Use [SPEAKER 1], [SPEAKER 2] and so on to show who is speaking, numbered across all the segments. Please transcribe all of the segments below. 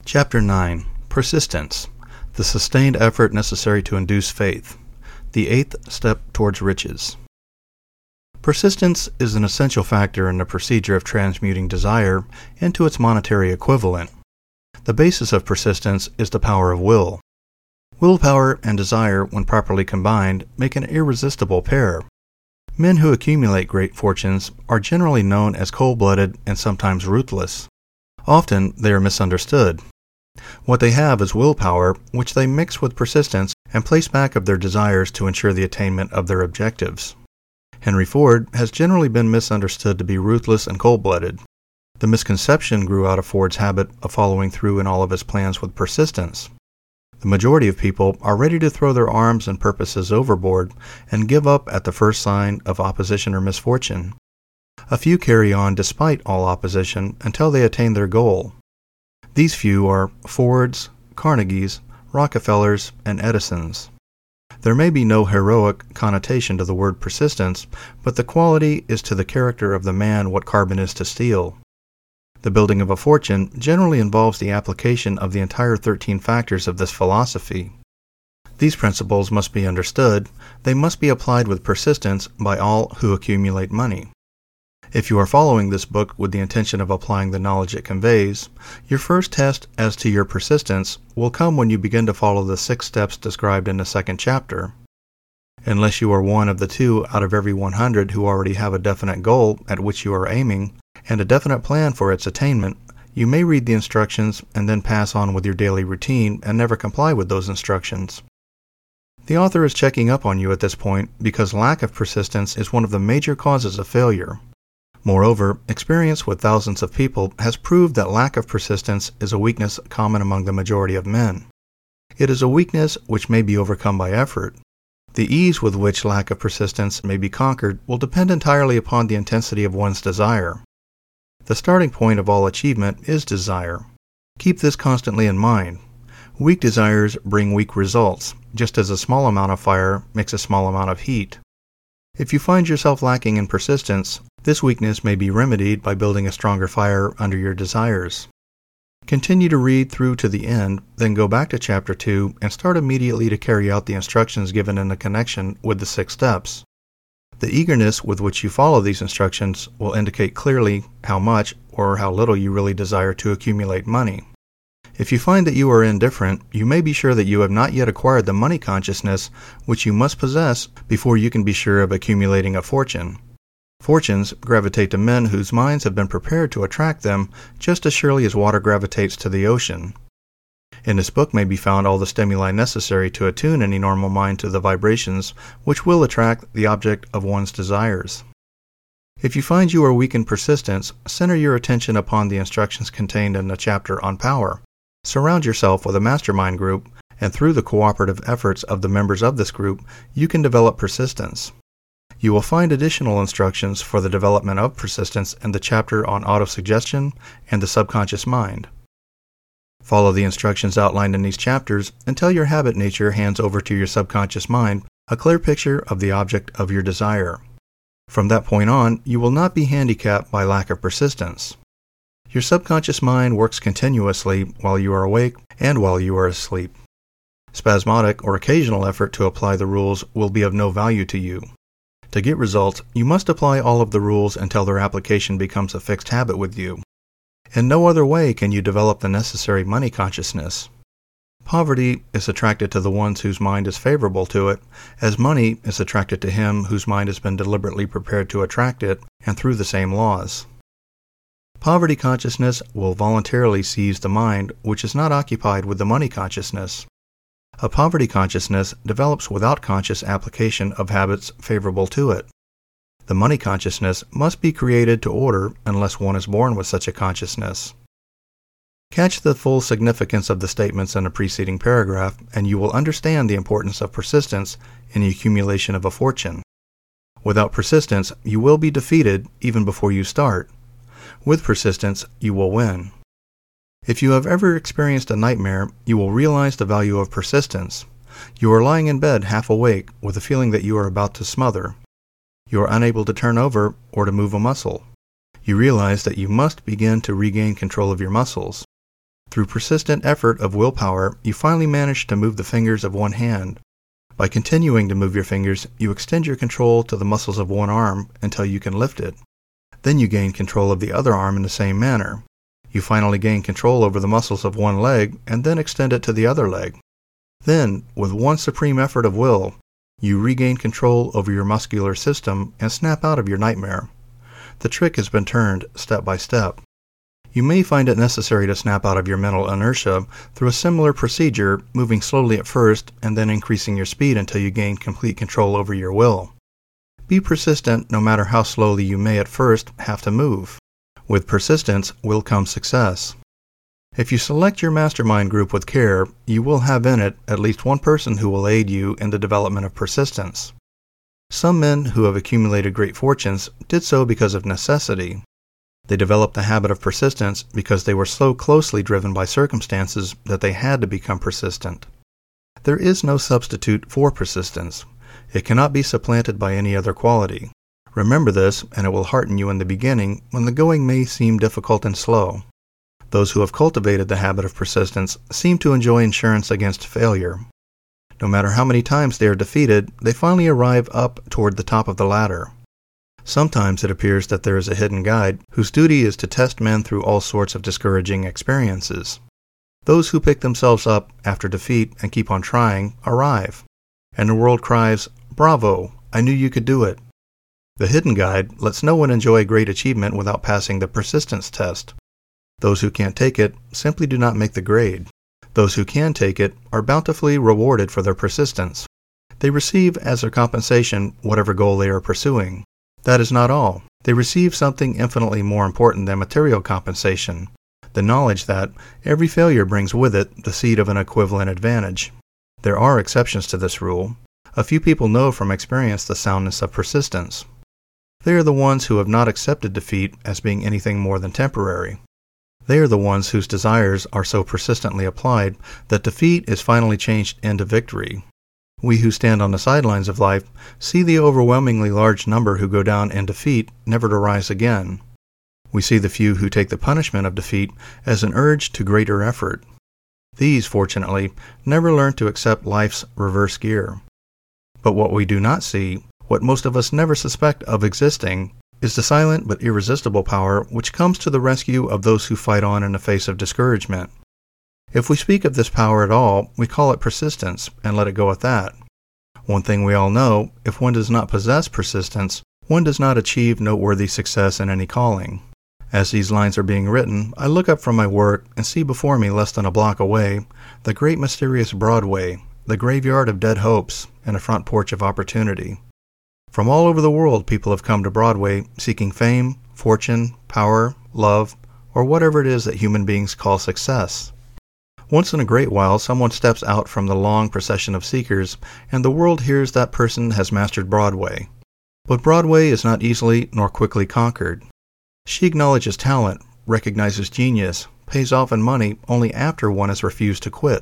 [SPEAKER 1] Chapter 9. Persistence. The sustained effort necessary to induce faith. The eighth step towards riches. Persistence is an essential factor in the procedure of transmuting desire into its monetary equivalent. The basis of persistence is the power of will. Willpower and desire, when properly combined, make an irresistible pair. Men who accumulate great fortunes are generally known as cold-blooded and sometimes ruthless. Often they are misunderstood. What they have is willpower, which they mix with persistence and place back of their desires to ensure the attainment of their objectives. Henry Ford has generally been misunderstood to be ruthless and cold-blooded. The misconception grew out of Ford's habit of following through in all of his plans with persistence. The majority of people are ready to throw their arms and purposes overboard and give up at the first sign of opposition or misfortune. A few carry on despite all opposition until they attain their goal. These few are Fords, Carnegies, Rockefellers, and Edisons. There may be no heroic connotation to the word persistence, but the quality is to the character of the man what carbon is to steel. The building of a fortune generally involves the application of the entire 13 factors of this philosophy. These principles must be understood. They must be applied with persistence by all who accumulate money. If you are following this book with the intention of applying the knowledge it conveys, your first test as to your persistence will come when you begin to follow the 6 steps described in the second chapter. Unless you are one of the 2 out of every 100 who already have a definite goal at which you are aiming, and a definite plan for its attainment, you may read the instructions and then pass on with your daily routine and never comply with those instructions. The author is checking up on you at this point because lack of persistence is one of the major causes of failure. Moreover, experience with thousands of people has proved that lack of persistence is a weakness common among the majority of men. It is a weakness which may be overcome by effort. The ease with which lack of persistence may be conquered will depend entirely upon the intensity of one's desire. The starting point of all achievement is desire. Keep this constantly in mind. Weak desires bring weak results, just as a small amount of fire makes a small amount of heat. If you find yourself lacking in persistence, this weakness may be remedied by building a stronger fire under your desires. Continue to read through to the end, then go back to Chapter 2 and start immediately to carry out the instructions given in the connection with the 6 steps. The eagerness with which you follow these instructions will indicate clearly how much or how little you really desire to accumulate money. If you find that you are indifferent, you may be sure that you have not yet acquired the money consciousness which you must possess before you can be sure of accumulating a fortune. Fortunes gravitate to men whose minds have been prepared to attract them just as surely as water gravitates to the ocean. In this book may be found all the stimuli necessary to attune any normal mind to the vibrations which will attract the object of one's desires. If you find you are weak in persistence, center your attention upon the instructions contained in the chapter on power. Surround yourself with a mastermind group, and through the cooperative efforts of the members of this group, you can develop persistence. You will find additional instructions for the development of persistence in the chapter on autosuggestion and the subconscious mind. Follow the instructions outlined in these chapters until your habit nature hands over to your subconscious mind a clear picture of the object of your desire. From that point on, you will not be handicapped by lack of persistence. Your subconscious mind works continuously while you are awake and while you are asleep. Spasmodic or occasional effort to apply the rules will be of no value to you. To get results, you must apply all of the rules until their application becomes a fixed habit with you. In no other way can you develop the necessary money consciousness. Poverty is attracted to the ones whose mind is favorable to it, as money is attracted to him whose mind has been deliberately prepared to attract it, and through the same laws. Poverty consciousness will voluntarily seize the mind which is not occupied with the money consciousness. A poverty consciousness develops without conscious application of habits favorable to it. The money consciousness must be created to order unless one is born with such a consciousness. Catch the full significance of the statements in the preceding paragraph, and you will understand the importance of persistence in the accumulation of a fortune. Without persistence, you will be defeated even before you start. With persistence, you will win. If you have ever experienced a nightmare, you will realize the value of persistence. You are lying in bed half awake with a feeling that you are about to smother. You are unable to turn over or to move a muscle. You realize that you must begin to regain control of your muscles. Through persistent effort of willpower, you finally manage to move the fingers of one hand. By continuing to move your fingers, you extend your control to the muscles of one arm until you can lift it. Then you gain control of the other arm in the same manner. You finally gain control over the muscles of one leg and then extend it to the other leg. Then, with one supreme effort of will, you regain control over your muscular system and snap out of your nightmare. The trick has been turned step by step. You may find it necessary to snap out of your mental inertia through a similar procedure, moving slowly at first and then increasing your speed until you gain complete control over your will. Be persistent no matter how slowly you may at first have to move. With persistence will come success. If you select your mastermind group with care, you will have in it at least one person who will aid you in the development of persistence. Some men who have accumulated great fortunes did so because of necessity. They developed the habit of persistence because they were so closely driven by circumstances that they had to become persistent. There is no substitute for persistence. It cannot be supplanted by any other quality. Remember this, and it will hearten you in the beginning when the going may seem difficult and slow. Those who have cultivated the habit of persistence seem to enjoy insurance against failure. No matter how many times they are defeated, they finally arrive up toward the top of the ladder. Sometimes it appears that there is a hidden guide whose duty is to test men through all sorts of discouraging experiences. Those who pick themselves up after defeat and keep on trying arrive, and the world cries, "Bravo! I knew you could do it." The hidden guide lets no one enjoy great achievement without passing the persistence test. Those who can't take it simply do not make the grade. Those who can take it are bountifully rewarded for their persistence. They receive as their compensation whatever goal they are pursuing. That is not all. They receive something infinitely more important than material compensation, the knowledge that every failure brings with it the seed of an equivalent advantage. There are exceptions to this rule. A few people know from experience the soundness of persistence. They are the ones who have not accepted defeat as being anything more than temporary. They are the ones whose desires are so persistently applied that defeat is finally changed into victory. We who stand on the sidelines of life see the overwhelmingly large number who go down in defeat, never to rise again. We see the few who take the punishment of defeat as an urge to greater effort. These, fortunately, never learn to accept life's reverse gear. But what we do not see, what most of us never suspect of existing, is the silent but irresistible power which comes to the rescue of those who fight on in the face of discouragement. If we speak of this power at all, we call it persistence, and let it go at that. One thing we all know, if one does not possess persistence, one does not achieve noteworthy success in any calling. As these lines are being written, I look up from my work and see before me, less than a block away, the great mysterious Broadway, the graveyard of dead hopes, and a front porch of opportunity. From all over the world people have come to Broadway seeking fame, fortune, power, love, or whatever it is that human beings call success. Once in a great while, someone steps out from the long procession of seekers, and the world hears that person has mastered Broadway. But Broadway is not easily nor quickly conquered. She acknowledges talent, recognizes genius, pays off in money only after one has refused to quit.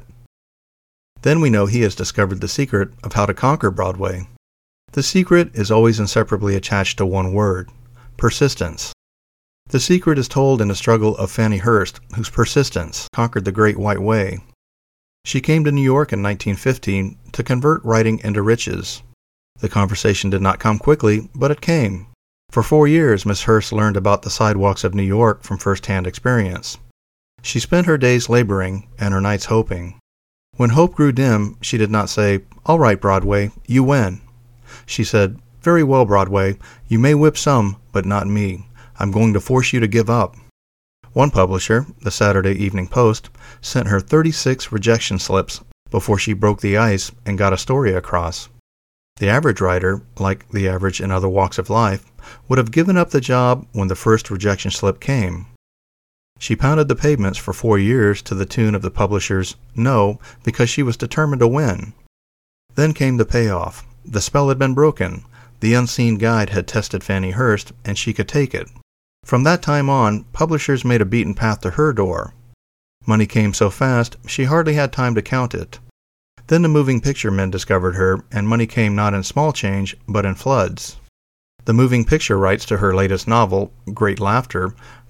[SPEAKER 1] Then we know he has discovered the secret of how to conquer Broadway. The secret is always inseparably attached to one word: persistence. The secret is told in the struggle of Fannie Hurst, whose persistence conquered the Great White Way. She came to New York in 1915 to convert writing into riches. The conversation did not come quickly, but it came. For 4 years, Miss Hurst learned about the sidewalks of New York from first-hand experience. She spent her days laboring and her nights hoping. When hope grew dim, she did not say, "All right, Broadway, you win." She said, "Very well, Broadway, you may whip some, but not me. I'm going to force you to give up." One publisher, the Saturday Evening Post, sent her 36 rejection slips before she broke the ice and got a story across. The average writer, like the average in other walks of life, would have given up the job when the first rejection slip came. She pounded the pavements for 4 years to the tune of the publisher's "no" because she was determined to win. Then came the payoff. The spell had been broken. The unseen guide had tested Fannie Hurst, and she could take it. From that time on, publishers made a beaten path to her door. Money came so fast, she hardly had time to count it. Then the moving picture men discovered her, and money came not in small change, but in floods. The moving picture rights to her latest novel, Great Laughter,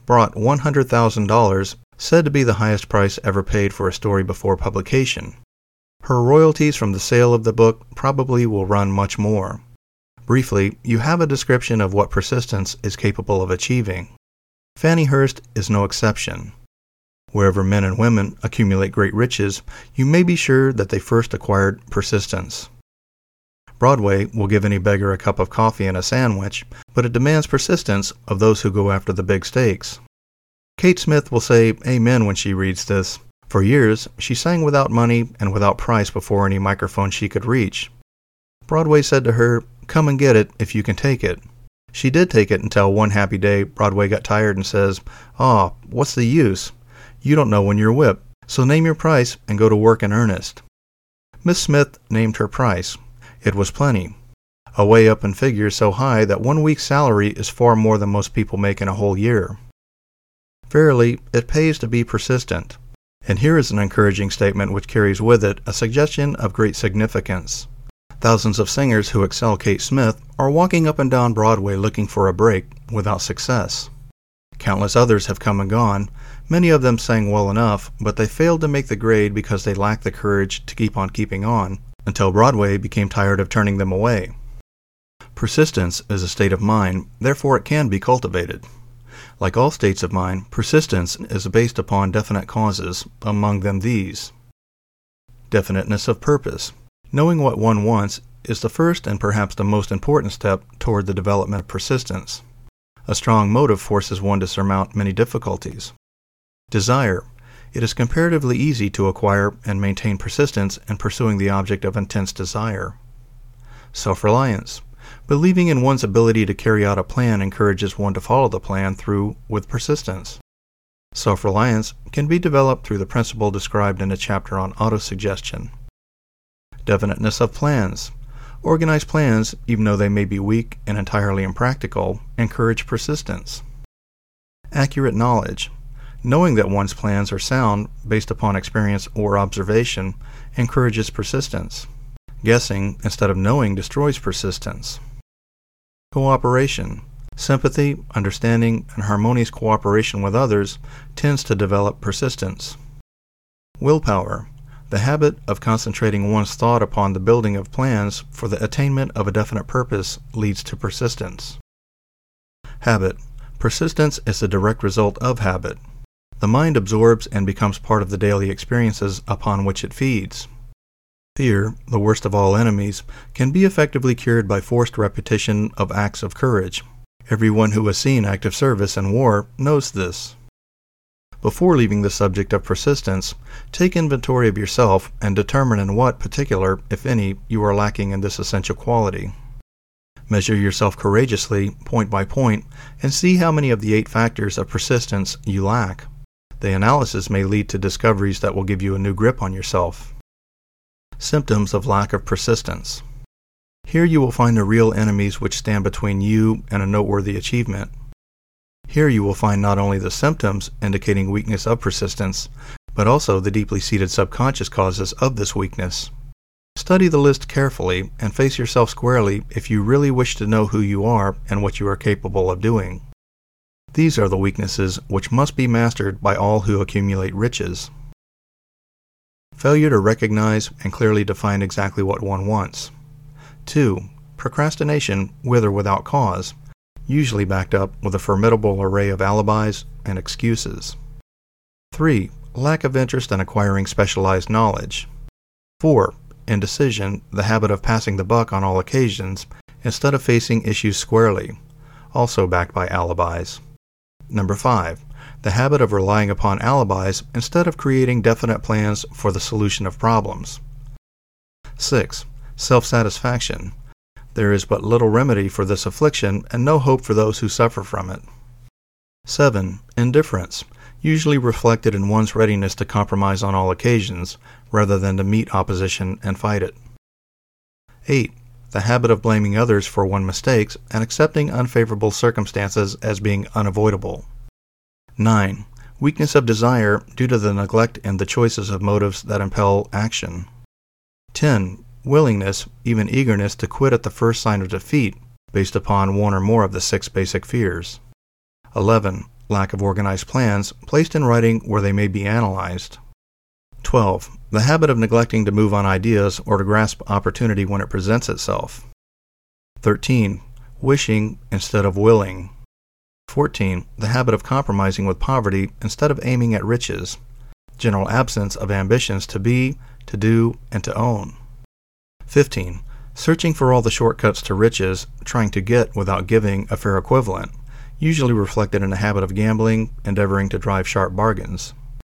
[SPEAKER 1] brought $100,000, said to be the highest price ever paid for a story before publication. Her royalties from the sale of the book probably will run much more. Briefly, you have a description of what persistence is capable of achieving. Fannie Hurst is no exception. Wherever men and women accumulate great riches, you may be sure that they first acquired persistence. Broadway will give any beggar a cup of coffee and a sandwich, but it demands persistence of those who go after the big stakes. Kate Smith will say amen when she reads this. For years, she sang without money and without price before any microphone she could reach. Broadway said to her, "Come and get it if you can take it." She did take it until one happy day Broadway got tired and says, "Aw, what's the use? You don't know when you're whipped, so name your price and go to work in earnest." Miss Smith named her price. It was plenty. Away up in figures so high that 1 week's salary is far more than most people make in a whole year. Verily, it pays to be persistent. And here is an encouraging statement which carries with it a suggestion of great significance. Thousands of singers who excel Kate Smith are walking up and down Broadway looking for a break without success. Countless others have come and gone. Many of them sang well enough, but they failed to make the grade because they lacked the courage to keep on keeping on, until Broadway became tired of turning them away. Persistence is a state of mind, therefore it can be cultivated. Like all states of mind, persistence is based upon definite causes, among them these. Definiteness of purpose. Knowing what one wants is the first and perhaps the most important step toward the development of persistence. A strong motive forces one to surmount many difficulties. Desire. It is comparatively easy to acquire and maintain persistence in pursuing the object of intense desire. Self-reliance. Believing in one's ability to carry out a plan encourages one to follow the plan through with persistence. Self-reliance can be developed through the principle described in a chapter on autosuggestion. Definiteness of plans. Organized plans, even though they may be weak and entirely impractical, encourage persistence. Accurate knowledge. Knowing that one's plans are sound based upon experience or observation encourages persistence. Guessing instead of knowing destroys persistence. Cooperation. Sympathy, understanding, and harmonious cooperation with others tends to develop persistence. Willpower. The habit of concentrating one's thought upon the building of plans for the attainment of a definite purpose leads to persistence. Habit. Persistence is the direct result of habit. The mind absorbs and becomes part of the daily experiences upon which it feeds. Fear, the worst of all enemies, can be effectively cured by forced repetition of acts of courage. Everyone who has seen active service in war knows this. Before leaving the subject of persistence, take inventory of yourself and determine in what particular, if any, you are lacking in this essential quality. Measure yourself courageously, point by point, and see how many of the 8 factors of persistence you lack. The analysis may lead to discoveries that will give you a new grip on yourself. Symptoms of lack of persistence. Here you will find the real enemies which stand between you and a noteworthy achievement. Here you will find not only the symptoms indicating weakness of persistence, but also the deeply seated subconscious causes of this weakness. Study the list carefully and face yourself squarely if you really wish to know who you are and what you are capable of doing. These are the weaknesses which must be mastered by all who accumulate riches. Failure to recognize and clearly define exactly what one wants. 2. Procrastination, with or without cause, usually backed up with a formidable array of alibis and excuses. 3. Lack of interest in acquiring specialized knowledge. 4. Indecision, the habit of passing the buck on all occasions instead of facing issues squarely, also backed by alibis. 5. The habit of relying upon alibis instead of creating definite plans for the solution of problems. 6. Self-satisfaction. There is but little remedy for this affliction and no hope for those who suffer from it. 7. Indifference, usually reflected in one's readiness to compromise on all occasions, rather than to meet opposition and fight it. 8. The habit of blaming others for one's mistakes and accepting unfavorable circumstances as being unavoidable. 9. Weakness of desire due to the neglect in the choices of motives that impel action. 10. Willingness, even eagerness to quit at the first sign of defeat, based upon one or more of the 6 basic fears. 11. lack of organized plans, placed in writing where they may be analyzed. 12. The habit of neglecting to move on ideas or to grasp opportunity when it presents itself. 13. Wishing instead of willing. 14. The habit of compromising with poverty instead of aiming at riches. General absence of ambitions to be, to do, and to own. 15. Searching for all the shortcuts to riches, trying to get without giving a fair equivalent, usually reflected in a habit of gambling, endeavoring to drive sharp bargains.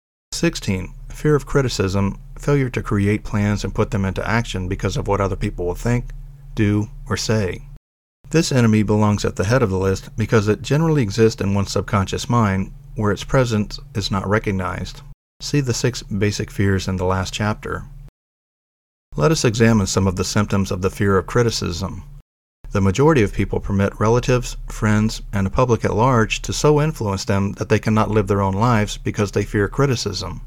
[SPEAKER 1] 16. Fear of criticism, failure to create plans and put them into action because of what other people will think, do, or say. This enemy belongs at the head of the list because it generally exists in one's subconscious mind, where its presence is not recognized. See the 6 basic fears in the last chapter. Let us examine some of the symptoms of the fear of criticism. The majority of people permit relatives, friends, and the public at large to so influence them that they cannot live their own lives because they fear criticism.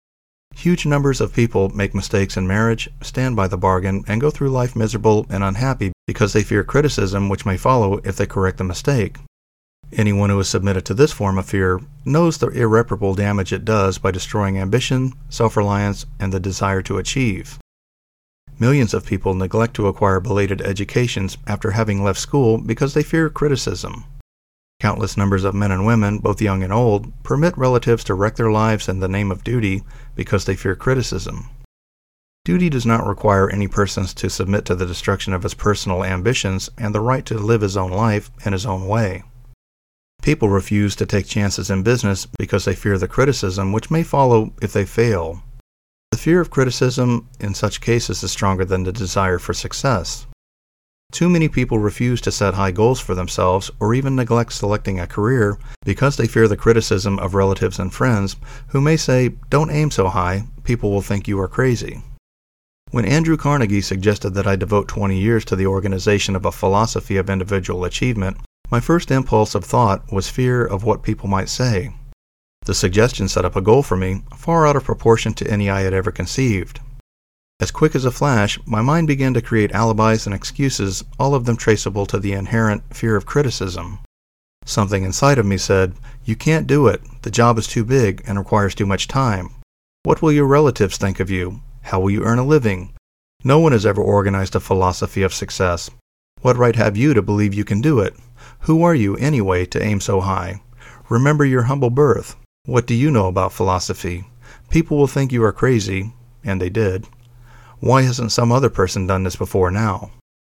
[SPEAKER 1] Huge numbers of people make mistakes in marriage, stand by the bargain, and go through life miserable and unhappy because they fear criticism which may follow if they correct the mistake. Anyone who is submitted to this form of fear knows the irreparable damage it does by destroying ambition, self-reliance, and the desire to achieve. Millions of people neglect to acquire belated educations after having left school because they fear criticism. Countless numbers of men and women, both young and old, permit relatives to wreck their lives in the name of duty because they fear criticism. Duty does not require any person to submit to the destruction of his personal ambitions and the right to live his own life in his own way. People refuse to take chances in business because they fear the criticism which may follow if they fail. The fear of criticism in such cases is stronger than the desire for success. Too many people refuse to set high goals for themselves or even neglect selecting a career because they fear the criticism of relatives and friends who may say, "Don't aim so high, people will think you are crazy." When Andrew Carnegie suggested that I devote 20 years to the organization of a philosophy of individual achievement, my first impulse of thought was fear of what people might say. The suggestion set up a goal for me far out of proportion to any I had ever conceived. As quick as a flash, my mind began to create alibis and excuses, all of them traceable to the inherent fear of criticism. Something inside of me said, "You can't do it. The job is too big and requires too much time. What will your relatives think of you? How will you earn a living? No one has ever organized a philosophy of success. What right have you to believe you can do it? Who are you, anyway, to aim so high? Remember your humble birth. What do you know about philosophy? People will think you are crazy," and they did. "Why hasn't some other person done this before now?"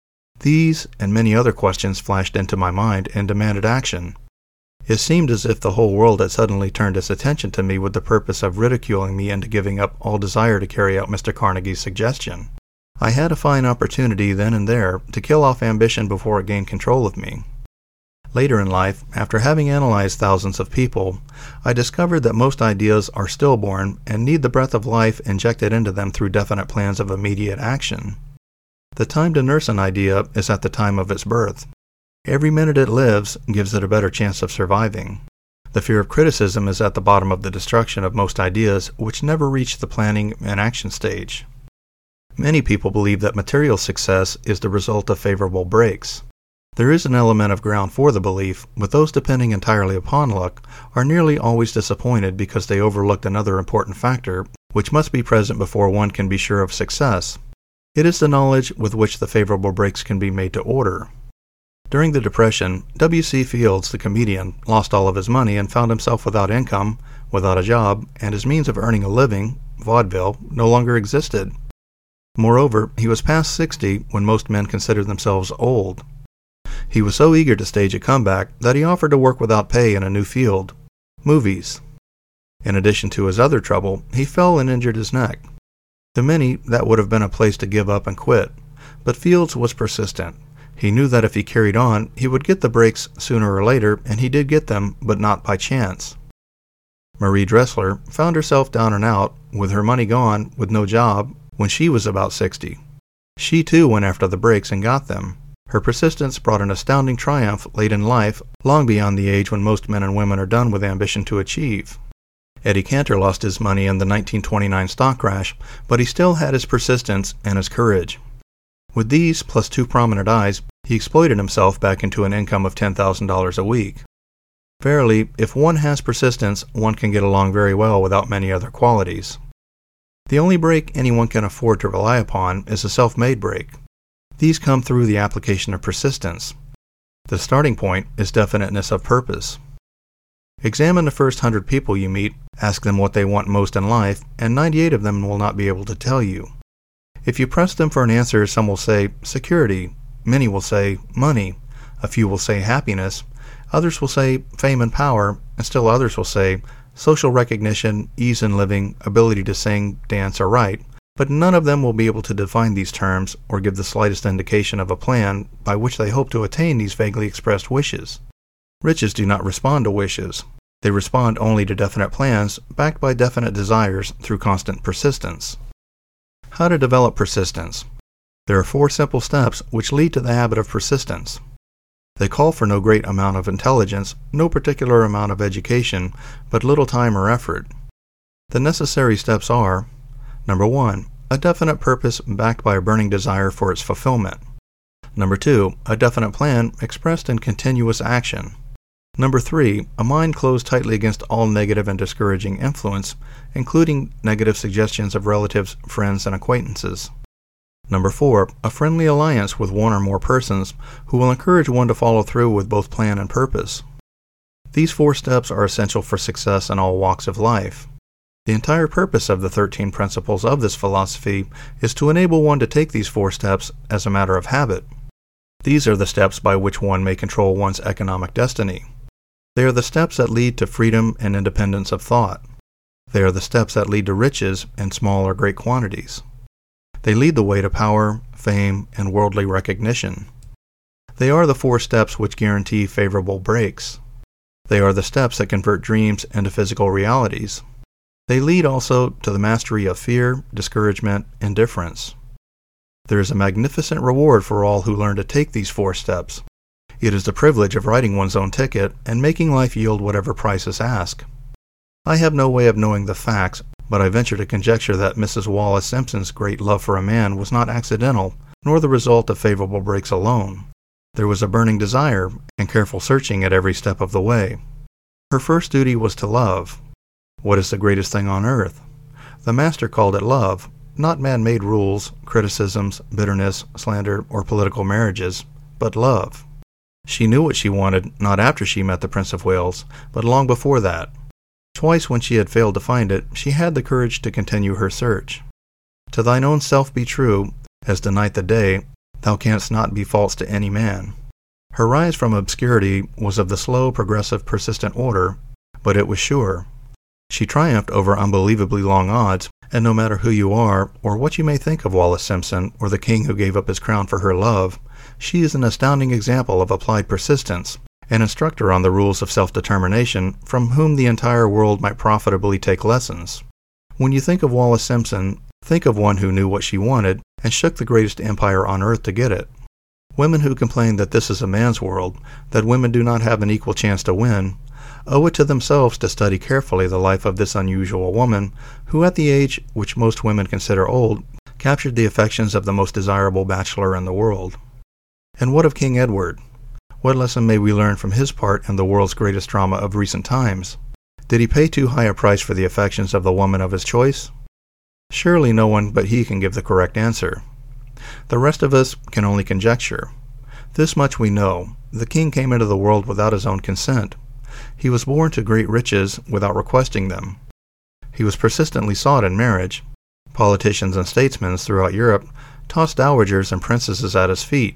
[SPEAKER 1] These and many other questions flashed into my mind and demanded action. It seemed as if the whole world had suddenly turned its attention to me with the purpose of ridiculing me into giving up all desire to carry out Mr. Carnegie's suggestion. I had a fine opportunity then and there to kill off ambition before it gained control of me. Later in life, after having analyzed thousands of people, I discovered that most ideas are stillborn and need the breath of life injected into them through definite plans of immediate action. The time to nurse an idea is at the time of its birth. Every minute it lives gives it a better chance of surviving. The fear of criticism is at the bottom of the destruction of most ideas which never reach the planning and action stage. Many people believe that material success is the result of favorable breaks. There is an element of ground for the belief, but those depending entirely upon luck are nearly always disappointed because they overlooked another important factor which must be present before one can be sure of success. It is the knowledge with which the favorable breaks can be made to order. During the Depression, W.C. Fields, the comedian, lost all of his money and found himself without income, without a job, and his means of earning a living, vaudeville, no longer existed. Moreover, he was past 60 when most men considered themselves old. He was so eager to stage a comeback that he offered to work without pay in a new field, movies. In addition to his other trouble, he fell and injured his neck. To many, that would have been a place to give up and quit, but Fields was persistent. He knew that if he carried on, he would get the breaks sooner or later, and he did get them, but not by chance. Marie Dressler found herself down and out, with her money gone, with no job, when she was about 60. She too went after the breaks and got them. Her persistence brought an astounding triumph late in life, long beyond the age when most men and women are done with ambition to achieve. Eddie Cantor lost his money in the 1929 stock crash, but he still had his persistence and his courage. With these, plus 2 prominent eyes, he exploited himself back into an income of $10,000 a week. Verily, if one has persistence, one can get along very well without many other qualities. The only brake anyone can afford to rely upon is a self-made brake. These come through the application of persistence. The starting point is definiteness of purpose. Examine the first 100 people you meet, ask them what they want most in life, and 98 of them will not be able to tell you. If you press them for an answer, some will say security, many will say money, a few will say happiness, others will say fame and power, and still others will say social recognition, ease in living, ability to sing, dance, or write, but none of them will be able to define these terms or give the slightest indication of a plan by which they hope to attain these vaguely expressed wishes. Riches do not respond to wishes. They respond only to definite plans backed by definite desires through constant persistence. How to develop persistence? There are 4 simple steps which lead to the habit of persistence. They call for no great amount of intelligence, no particular amount of education, but little time or effort. The necessary steps are: Number 1, a definite purpose backed by a burning desire for its fulfillment. Number 2, a definite plan expressed in continuous action. Number 3, a mind closed tightly against all negative and discouraging influence, including negative suggestions of relatives, friends, and acquaintances. Number 4, a friendly alliance with one or more persons who will encourage one to follow through with both plan and purpose. These 4 steps are essential for success in all walks of life. The entire purpose of the 13 principles of this philosophy is to enable one to take these 4 steps as a matter of habit. These are the steps by which one may control one's economic destiny. They are the steps that lead to freedom and independence of thought. They are the steps that lead to riches in small or great quantities. They lead the way to power, fame, and worldly recognition. They are the 4 steps which guarantee favorable breaks. They are the steps that convert dreams into physical realities. They lead also to the mastery of fear, discouragement, indifference. There is a magnificent reward for all who learn to take these 4 steps. It is the privilege of writing one's own ticket and making life yield whatever price is asked. I have no way of knowing the facts, but I venture to conjecture that Mrs. Wallis Simpson's great love for a man was not accidental, nor the result of favorable breaks alone. There was a burning desire and careful searching at every step of the way. Her first duty was to love. What is the greatest thing on earth? The Master called it love, not man-made rules, criticisms, bitterness, slander, or political marriages, but love. She knew what she wanted not after she met the Prince of Wales, but long before that. Twice when she had failed to find it, she had the courage to continue her search. To thine own self be true, as the night the day, thou canst not be false to any man. Her rise from obscurity was of the slow, progressive, persistent order, but it was sure. She triumphed over unbelievably long odds, and no matter who you are, or what you may think of Wallis Simpson, or the king who gave up his crown for her love, she is an astounding example of applied persistence, an instructor on the rules of self-determination from whom the entire world might profitably take lessons. When you think of Wallis Simpson, think of one who knew what she wanted and shook the greatest empire on earth to get it. Women who complain that this is a man's world, that women do not have an equal chance to win, owe it to themselves to study carefully the life of this unusual woman, who at the age which most women consider old, captured the affections of the most desirable bachelor in the world. And what of King Edward? What lesson may we learn from his part in the world's greatest drama of recent times? Did he pay too high a price for the affections of the woman of his choice? Surely no one but he can give the correct answer. The rest of us can only conjecture. This much we know: the king came into the world without his own consent. He was born to great riches without requesting them. He was persistently sought in marriage. Politicians and statesmen throughout Europe tossed dowagers and princesses at his feet.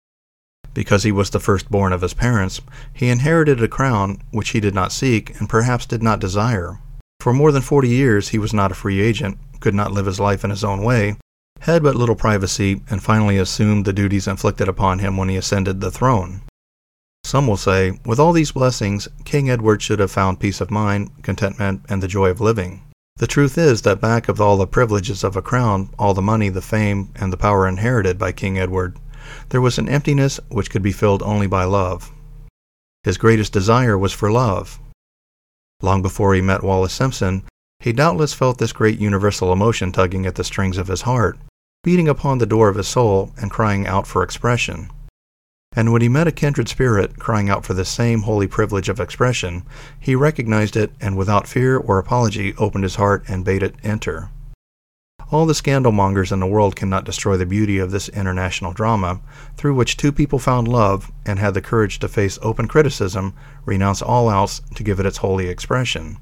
[SPEAKER 1] Because he was the firstborn of his parents, he inherited a crown which he did not seek and perhaps did not desire. For more than 40 years he was not a free agent, could not live his life in his own way, had but little privacy, and finally assumed the duties inflicted upon him when he ascended the throne. Some will say, with all these blessings, King Edward should have found peace of mind, contentment, and the joy of living. The truth is that back of all the privileges of a crown, all the money, the fame, and the power inherited by King Edward, there was an emptiness which could be filled only by love. His greatest desire was for love. Long before he met Wallis Simpson, he doubtless felt this great universal emotion tugging at the strings of his heart, beating upon the door of his soul and crying out for expression. And when he met a kindred spirit crying out for the same holy privilege of expression, he recognized it and without fear or apology opened his heart and bade it enter. All the scandalmongers in the world cannot destroy the beauty of this international drama, through which two people found love and had the courage to face open criticism, renounce all else to give it its holy expression.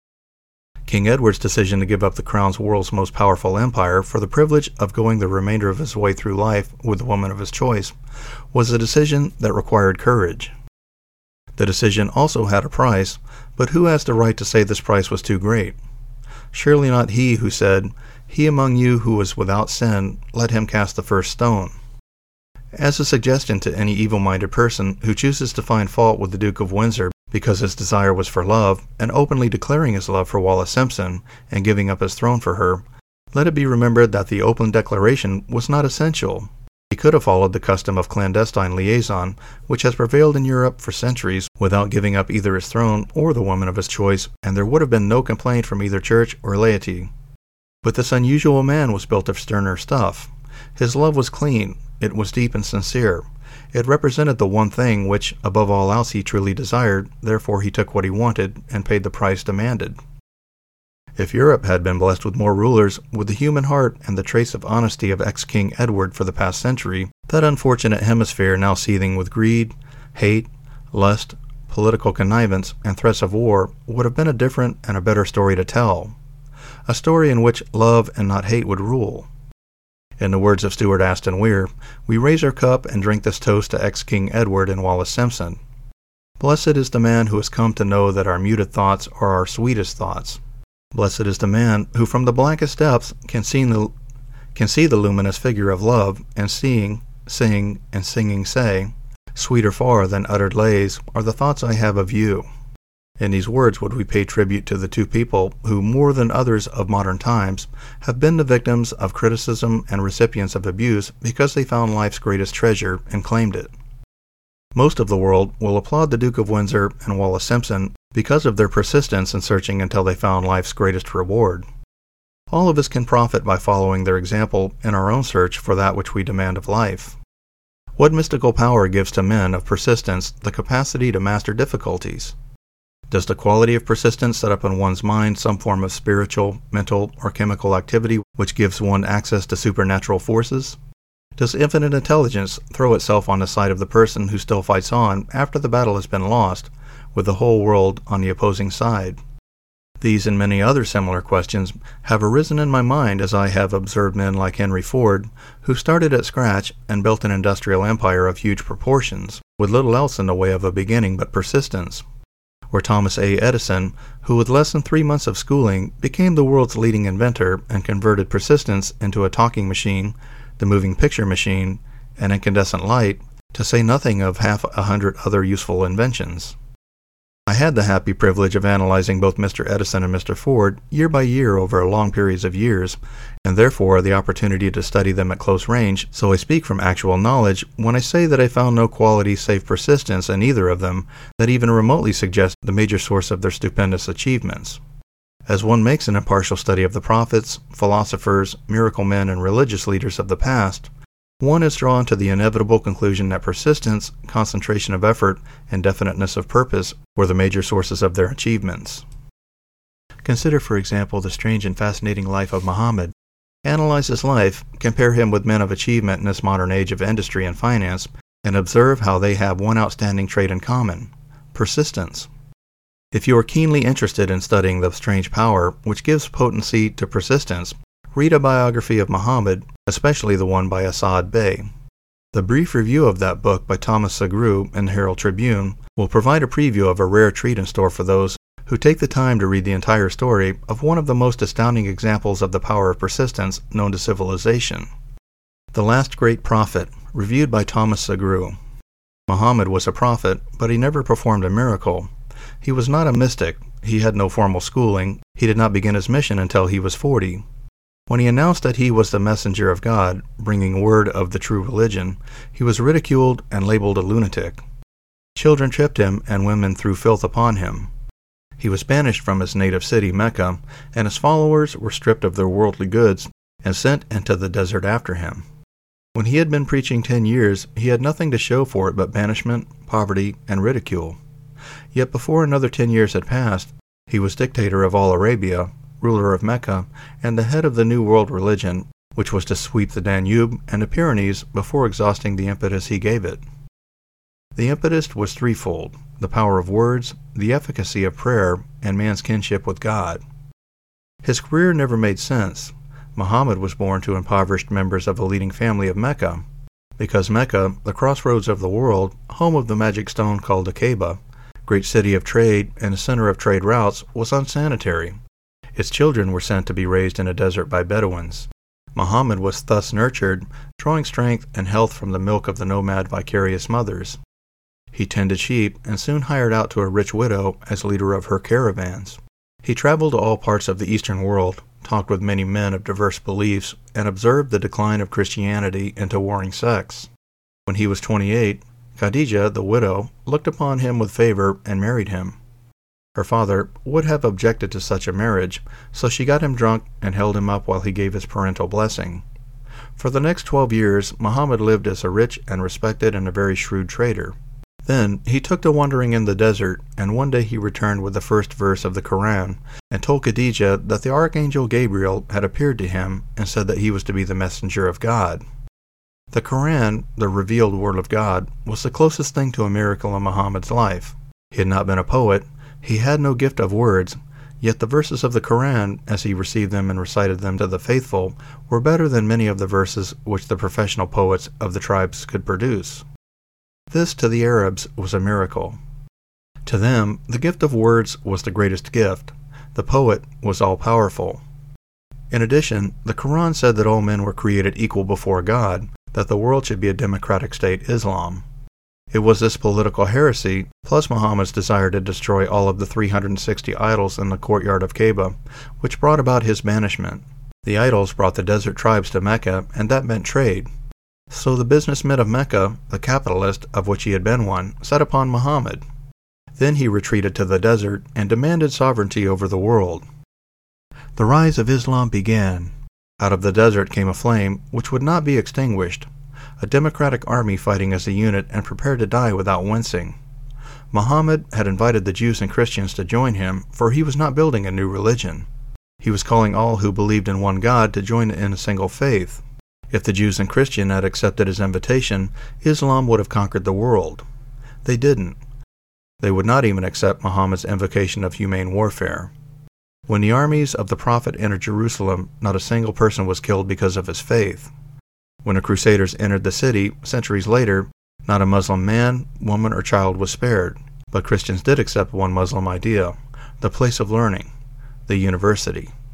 [SPEAKER 1] King Edward's decision to give up the crown's world's most powerful empire for the privilege of going the remainder of his way through life with the woman of his choice was a decision that required courage. The decision also had a price, but who has the right to say this price was too great? Surely not he who said, "He among you who is without sin, let him cast the first stone." As a suggestion to any evil-minded person who chooses to find fault with the Duke of Windsor because his desire was for love, and openly declaring his love for Wallis Simpson and giving up his throne for her, let it be remembered that the open declaration was not essential. He could have followed the custom of clandestine liaison, which has prevailed in Europe for centuries, without giving up either his throne or the woman of his choice, and there would have been no complaint from either church or laity. But this unusual man was built of sterner stuff. His love was clean, it was deep and sincere. It represented the one thing which, above all else, he truly desired, therefore he took what he wanted and paid the price demanded. If Europe had been blessed with more rulers with the human heart and the trace of honesty of ex-King Edward for the past century, that unfortunate hemisphere now seething with greed, hate, lust, political connivance, and threats of war would have been a different and a better story to tell. A story in which love and not hate would rule. In the words of Stuart Aston Weir, we raise our cup and drink this toast to ex-King Edward and Wallis Simpson. Blessed is the man who has come to know that our muted thoughts are our sweetest thoughts. Blessed is the man who from the blackest depths can see the luminous figure of love, and seeing, sing, and singing say, "Sweeter far than uttered lays are the thoughts I have of you." In these words would we pay tribute to the two people who, more than others of modern times, have been the victims of criticism and recipients of abuse because they found life's greatest treasure and claimed it. Most of the world will applaud the Duke of Windsor and Wallis Simpson because of their persistence in searching until they found life's greatest reward. All of us can profit by following their example in our own search for that which we demand of life. What mystical power gives to men of persistence the capacity to master difficulties? Does the quality of persistence set up in one's mind some form of spiritual, mental, or chemical activity which gives one access to supernatural forces? Does infinite intelligence throw itself on the side of the person who still fights on after the battle has been lost, with the whole world on the opposing side? These and many other similar questions have arisen in my mind as I have observed men like Henry Ford, who started at scratch and built an industrial empire of huge proportions, with little else in the way of a beginning but persistence. Or Thomas A. Edison, who with less than 3 months of schooling became the world's leading inventor and converted persistence into a talking machine, the moving picture machine, and incandescent light, to say nothing of 100 other useful inventions. I had the happy privilege of analyzing both Mr. Edison and Mr. Ford year by year over long periods of years, and therefore the opportunity to study them at close range, so I speak from actual knowledge when I say that I found no quality save persistence in either of them that even remotely suggests the major source of their stupendous achievements. As one makes an impartial study of the prophets, philosophers, miracle men, and religious leaders of the past, one is drawn to the inevitable conclusion that persistence, concentration of effort, and definiteness of purpose were the major sources of their achievements. Consider, for example, the strange and fascinating life of Muhammad. Analyze his life, compare him with men of achievement in this modern age of industry and finance, and observe how they have one outstanding trait in common: persistence. If you are keenly interested in studying the strange power which gives potency to persistence, read a biography of Muhammad, especially the one by Asad Bey. The brief review of that book by Thomas Sagru in the Herald Tribune will provide a preview of a rare treat in store for those who take the time to read the entire story of one of the most astounding examples of the power of persistence known to civilization. The Last Great Prophet, reviewed by Thomas Sagru. Muhammad was a prophet, but he never performed a miracle. He was not a mystic, he had no formal schooling, he did not begin his mission until he was 40. When he announced that he was the messenger of God, bringing word of the true religion, he was ridiculed and labeled a lunatic. Children tripped him and women threw filth upon him. He was banished from his native city, Mecca, and his followers were stripped of their worldly goods and sent into the desert after him. When he had been preaching 10 years, he had nothing to show for it but banishment, poverty, and ridicule. Yet before another 10 years had passed, he was dictator of all Arabia, ruler of Mecca, and the head of the New World religion, which was to sweep the Danube and the Pyrenees before exhausting the impetus he gave it. The impetus was threefold: the power of words, the efficacy of prayer, and man's kinship with God. His career never made sense. Muhammad was born to impoverished members of a leading family of Mecca. Because Mecca, the crossroads of the world, home of the magic stone called the Kaaba, great city of trade and a center of trade routes, was unsanitary. Its children were sent to be raised in a desert by Bedouins. Muhammad was thus nurtured, drawing strength and health from the milk of the nomad vicarious mothers. He tended sheep and soon hired out to a rich widow as leader of her caravans. He traveled to all parts of the Eastern world, talked with many men of diverse beliefs, and observed the decline of Christianity into warring sects. When he was 28, Khadijah, the widow, looked upon him with favor and married him. Her father would have objected to such a marriage, so she got him drunk and held him up while he gave his parental blessing. For the next 12 years, Muhammad lived as a rich and respected and a very shrewd trader. Then he took to wandering in the desert, and one day he returned with the first verse of the Quran and told Khadijah that the archangel Gabriel had appeared to him and said that he was to be the messenger of God. The Quran, the revealed word of God, was the closest thing to a miracle in Muhammad's life. He had not been a poet, he had no gift of words, yet the verses of the Quran, as he received them and recited them to the faithful, were better than many of the verses which the professional poets of the tribes could produce. This, to the Arabs, was a miracle. To them, the gift of words was the greatest gift. The poet was all-powerful. In addition, the Quran said that all men were created equal before God, that the world should be a democratic state Islam. It was this political heresy, plus Muhammad's desire to destroy all of the 360 idols in the courtyard of Kaaba, which brought about his banishment. The idols brought the desert tribes to Mecca, and that meant trade. So the businessmen of Mecca, the capitalist of which he had been one, set upon Muhammad. Then he retreated to the desert and demanded sovereignty over the world. The rise of Islam began. Out of the desert came a flame which would not be extinguished, a democratic army fighting as a unit and prepared to die without wincing. Muhammad had invited the Jews and Christians to join him, for he was not building a new religion. He was calling all who believed in one God to join in a single faith. If the Jews and Christians had accepted his invitation, Islam would have conquered the world. They didn't. They would not even accept Muhammad's invocation of humane warfare. When the armies of the Prophet entered Jerusalem, not a single person was killed because of his faith. When the Crusaders entered the city, centuries later, not a Muslim man, woman, or child was spared. But Christians did accept one Muslim idea, the place of learning, the university.